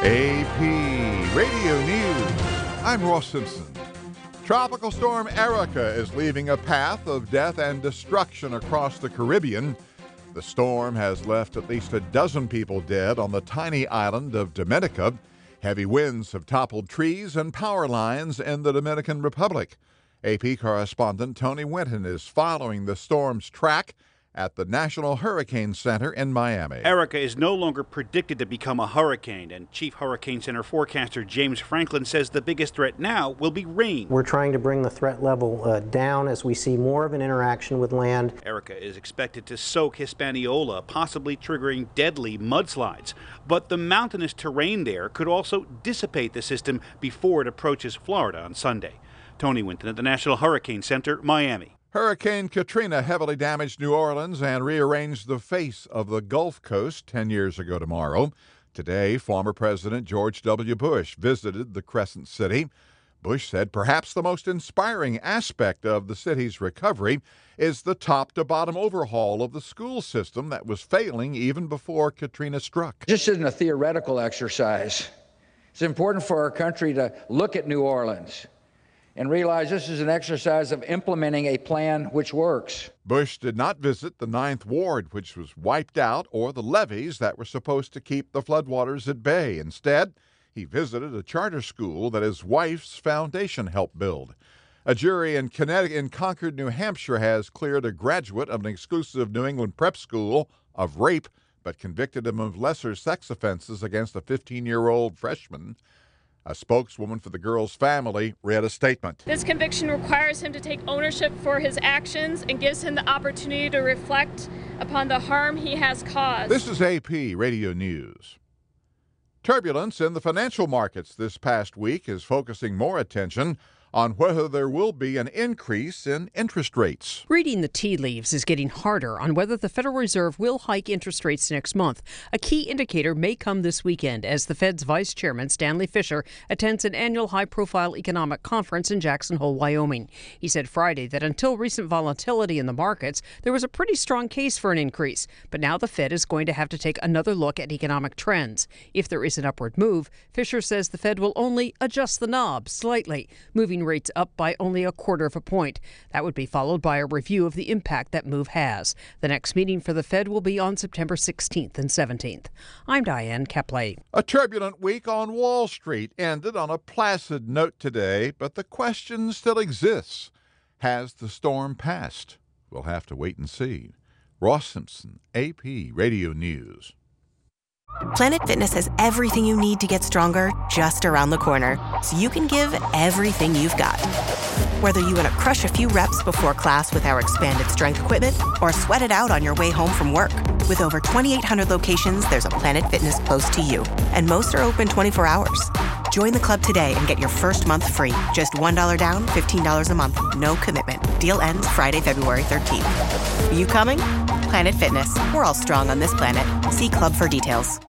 AP Radio News. I'm Ross Simpson. Tropical storm Erica is leaving a path of death and destruction across the Caribbean. The storm has left at least a dozen people dead on the tiny island of Dominica. Heavy winds have toppled trees and power lines in the Dominican Republic. AP correspondent Tony Winton is following the storm's track at the National Hurricane Center in Miami. Erica is no longer predicted to become a hurricane, and Chief Hurricane Center forecaster James Franklin says the biggest threat now will be rain. We're trying to bring the threat level down as we see more of an interaction with land. Erica is expected to soak Hispaniola, possibly triggering deadly mudslides. But the mountainous terrain there could also dissipate the system before it approaches Florida on Sunday. Tony Winton at the National Hurricane Center, Miami. Hurricane Katrina heavily damaged New Orleans and rearranged the face of the Gulf Coast 10 years ago tomorrow. Today, former President George W. Bush visited the Crescent City. Bush said perhaps the most inspiring aspect of the city's recovery is the top-to-bottom overhaul of the school system that was failing even before Katrina struck. This isn't a theoretical exercise. It's important for our country to look at New Orleans and realize this is an exercise of implementing a plan which works. Bush did not visit the 9th Ward, which was wiped out, or the levees that were supposed to keep the floodwaters at bay. Instead, he visited a charter school that his wife's foundation helped build. A jury in Concord, New Hampshire, has cleared a graduate of an exclusive New England prep school of rape, but convicted him of lesser sex offenses against a 15-year-old freshman. A spokeswoman for the girl's family read a statement. This conviction requires him to take ownership for his actions and gives him the opportunity to reflect upon the harm he has caused. This is AP Radio News. Turbulence in the financial markets this past week is focusing more attention on whether there will be an increase in interest rates. Reading the tea leaves is getting harder on whether the Federal Reserve will hike interest rates next month. A key indicator may come this weekend as the Fed's Vice Chairman, Stanley Fischer, attends an annual high-profile economic conference in Jackson Hole, Wyoming. He said Friday that until recent volatility in the markets, there was a pretty strong case for an increase. But now the Fed is going to have to take another look at economic trends. If there is an upward move, Fischer says the Fed will only adjust the knob slightly, moving rates up by only 1/4 point. That would be followed by a review of the impact that move has. The next meeting for the Fed will be on September 16th and 17th. I'm Diane Kepley. A turbulent week on Wall Street ended on a placid note today, but the question still exists. Has the storm passed? We'll have to wait and see. Ross Simpson, AP Radio News. Planet Fitness has everything you need to get stronger just around the corner, so you can give everything you've got. Whether you want to crush a few reps before class with our expanded strength equipment or sweat it out on your way home from work. With over 2,800 locations, there's a Planet Fitness close to you, and most are open 24 hours. Join the club today and get your first month free. Just $1 down, $15 a month. No commitment. Deal ends Friday, February 13th. Are you coming? Planet Fitness. We're all strong on this planet. See club for details.